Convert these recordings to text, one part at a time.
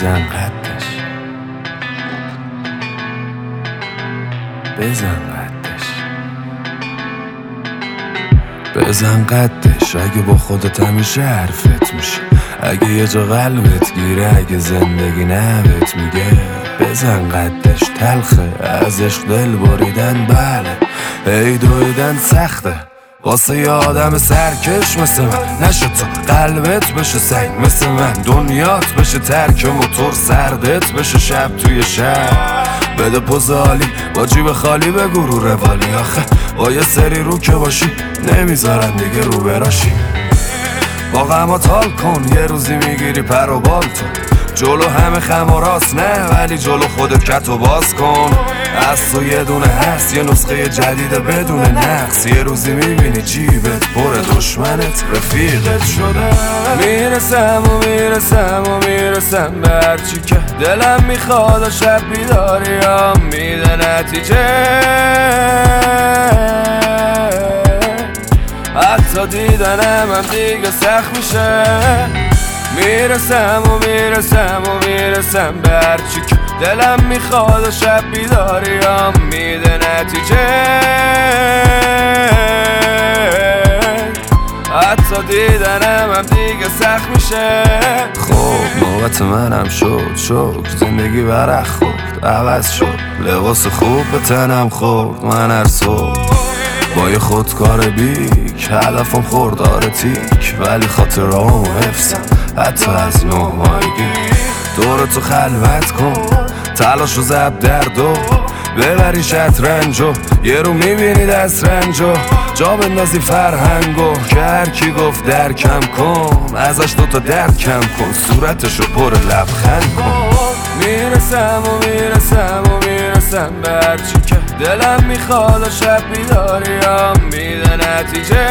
بزن قدش، بزن قدش، بزن قدش. اگه با خودت همیشه حرفت میشه، اگه یه جا قلبت گیره، اگه زندگی نبت میگه بزن قدش. تلخه از عشق دل بریدن، بله هی دویدن سخته واسه یه آدم سرکش مثل من. نشه تو قلبت بشه سنگ مثل من، دنیات بشه ترک موتور، سردت بشه شب توی شب. بده پوز عالی با جیب خالی، بگو رو روالی. آخه با یه سری رو که باشی نمیذارن دیگه رو براشی. با غمات حال کن، یه روزی میگیری پر و بال تو. جلو همه خم و راست نه، ولی جلو خودت کتو باز کن. از تو یه دونه هست، یه نسخه جدیده بدون نقص. یه روزی میبینی جیبت پر دشمنت رفیقت شده. میرسم و میرسم و میرسم به هرچی که دلم میخواد و شب بیداریم میده نتیجه. حتی دیدنم هم دیگه سخت میشه. میرسم و میرسم و میرسم به هرچی که دلم میخواد و شب بیداریم میده نتیجه. حتی دیدنم هم دیگه سخت میشه. خب نوبت منم شد زندگی برق خورد، عوض شد لباس خوب به تنم خورد. من هر صبح با یه خودکار بیک، هدفم خوردار تیک، ولی خاطرامو حفظم حتی از نه ماهگی. دورتو خلوت کن، تلاش و زب دردو ببری شطرنجو. یه رو میبینی دست رنجو، جا بندازی فرهنگو. که هرکی گفت درکم کن، ازش دوتا درد کم کن، صورتشو پر لبخند کن. میرسم و میرسم و میرسم به هرچی که دلم میخواد و شب بیداریم میده نتیجه.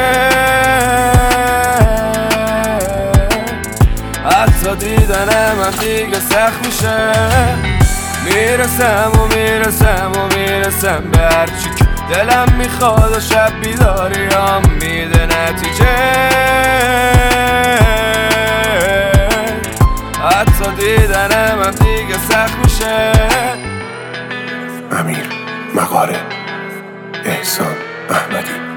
حتی دیدنم هم دیگه سخت میشه. میرسم و میرسم و میرسم به هرچی که دلم میخواد و شب بیداریم میده نتیجه. حتی دیدنم هم دیگه سخت میشه. امیر مقاله، احسان احمدی.